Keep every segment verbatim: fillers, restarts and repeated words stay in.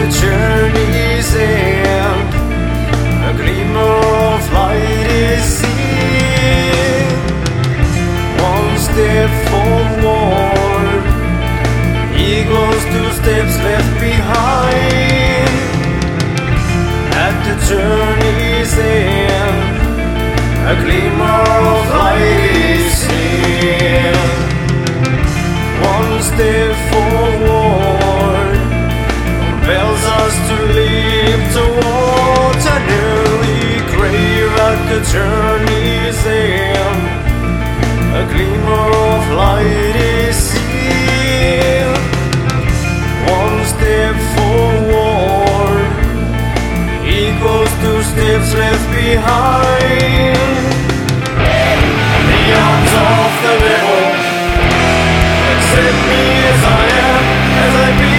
journey's end, a glimmer of light is seen. One step forward equals two steps left behind. At the journey's end, a glimmer of light is seen. One step forward compels us to leap towards an early grave. At the journey's end, a glimmer of light is seen. One step forward equals two steps left behind. The arms of the devil accept me as I am, as I be.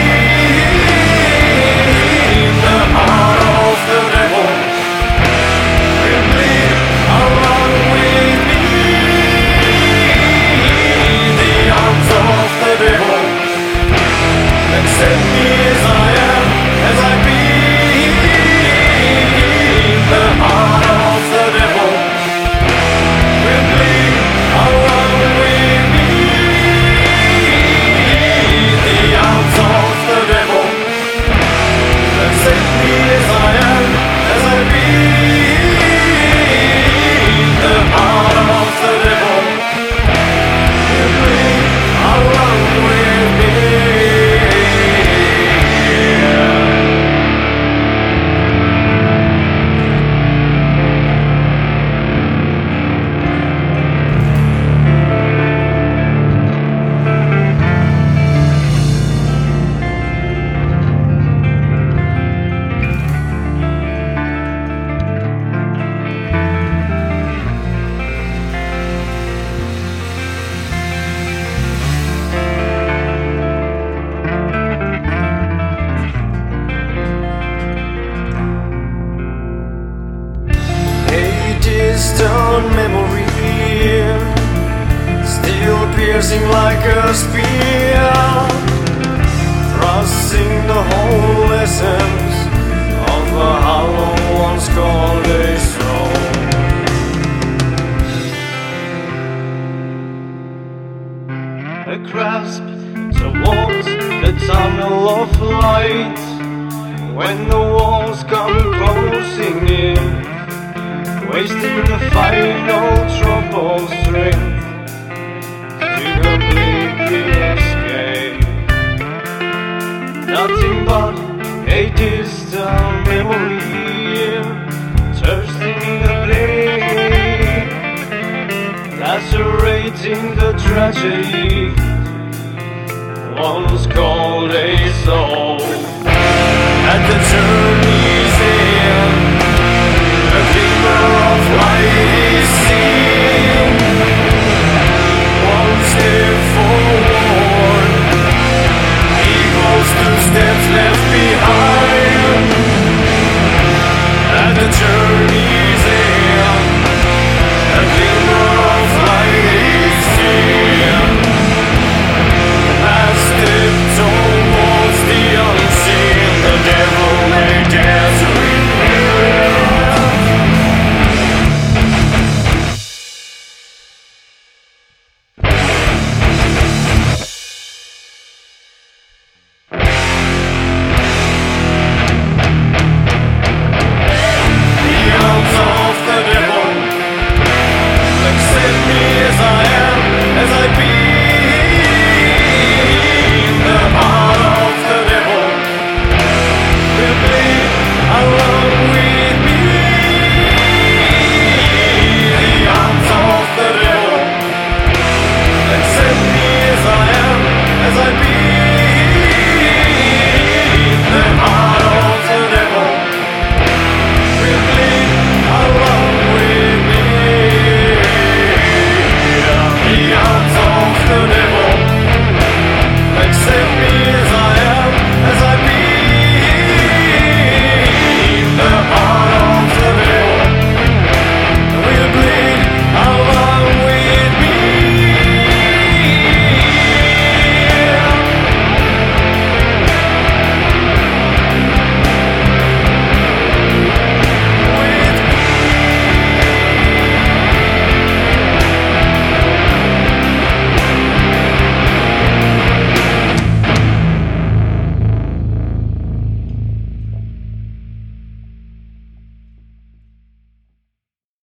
The heart of the devil will bleed along with me. The arms of the devil accept me as I am, as I be. The heart of the devil will bleed along with me. The arms of the devil accept me as I am, as I be. The heart of the devil will bleed along with me. Distant memory still piercing like a spear, thrusting the whole essence of a hollow once called a soul. A grasp towards the tunnel of light, when the walls come closing in, wasting the final drop of strength to completely escape. Nothing but a distant memory, thirsting the blade, lacerating the tragedy once called a soul. At the turn